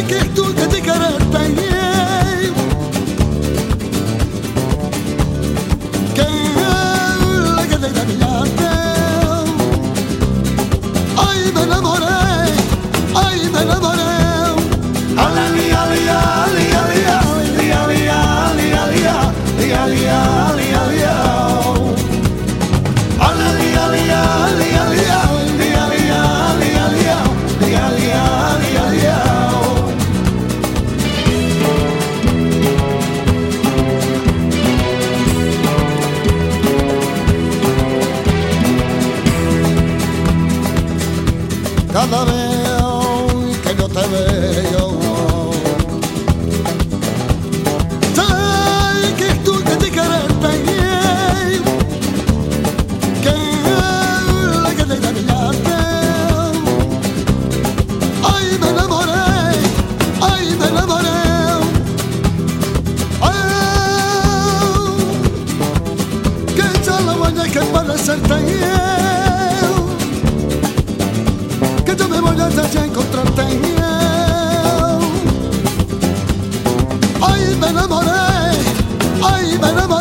que tú que te quererte que te engañaste. Ay, me enamoré, ay, me enamoré. Ali, ali, ali, ali, ali, ali, ali, ali, ali, ali, ali, ali. Cada vez que yo te veo, sé que tú que te quererte que te engañaste. Ay, me enamoré, ay, me enamoré. Ay, que ya la mañana que parecerte que yo me voy a encontrarte. Ay, me enamoré, ay, me enamoré.